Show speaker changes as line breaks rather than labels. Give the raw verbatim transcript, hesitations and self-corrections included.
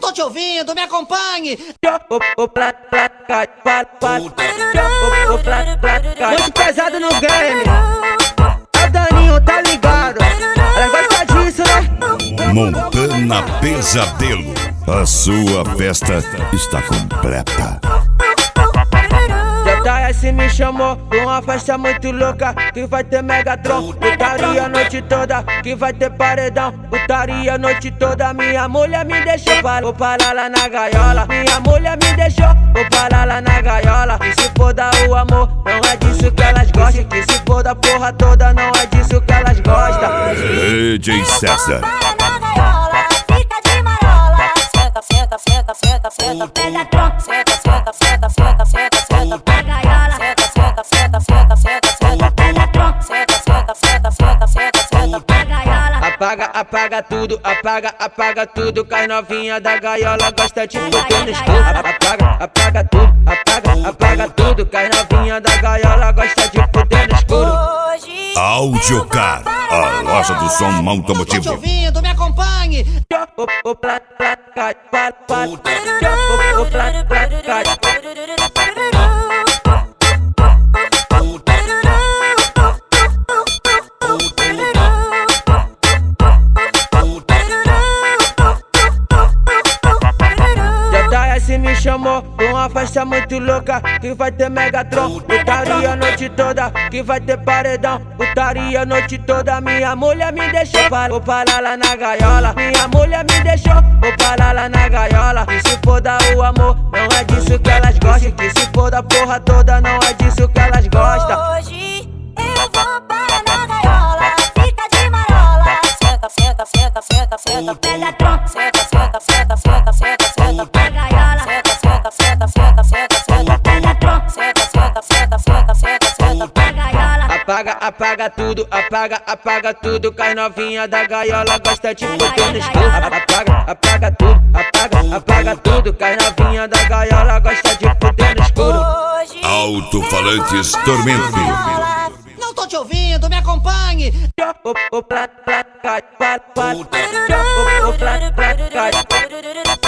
tô te ouvindo, me acompanhe.
Muito pesado no game. É o Daninho, tá ligado? Ela gosta disso, né?
Montana Pesadelo. A sua festa está completa.
J S me chamou pra uma festa muito louca, que vai ter Megatron, putaria a noite toda, que vai ter paredão, putaria a noite toda. Minha mulher me deixou, vou parar lá na gaiola. Minha mulher me deixou, vou parar lá na gaiola. Que se for dar o amor, não é disso que elas gostam. Que se for da porra toda, não é disso que elas gostam.
D J César.
Senta, senta, senta, senta, Megatron. Senta, senta, senta, senta, senta, senta, na gaiola. Senta, senta, senta, senta, senta, senta, Megatron. Senta, senta, senta, senta, senta, senta, na gaiola.
Apaga, apaga tudo, apaga, apaga tudo. Que as novinha da gaiola gosta de foder no escuro. Apaga, apaga tudo, apaga, apaga tudo. Que as novinha da gaiola gosta de foder no escuro.
Audiocar, a loja do som
Tô
automotivo.
te ouvindo, me acompanhe.
J S me chamou pra uma festa muito louca, que vai ter Megatron, putaria a noite toda, que vai ter paredão, putaria a noite toda. Minha mulher me deixou, vou parar lá na gaiola. Minha mulher me deixou, vou parar lá na gaiola. Que se for dar o amor, não é disso que elas gostam. Que se for da porra toda, não é disso que elas gostam.
Hoje eu vou parar na gaiola, fica de marola. Senta, senta, senta, senta, senta, Megatron. Senta, senta, senta, senta, senta, senta, na gaiola. Senta, senta, senta, senta, senta, senta, Megatron. Senta, senta, senta, senta, senta, senta, na gaiola.
Apaga, apaga tudo, apaga, apaga tudo. Que as novinha da gaiola gosta de foder no escuro. Apaga, apaga tudo, apaga, apaga tudo. Que as novinha da gaiola gosta de foder no escuro.
Hoje
Alto-falantes Tormento.
Não tô te ouvindo, me acompanhe.
eu vou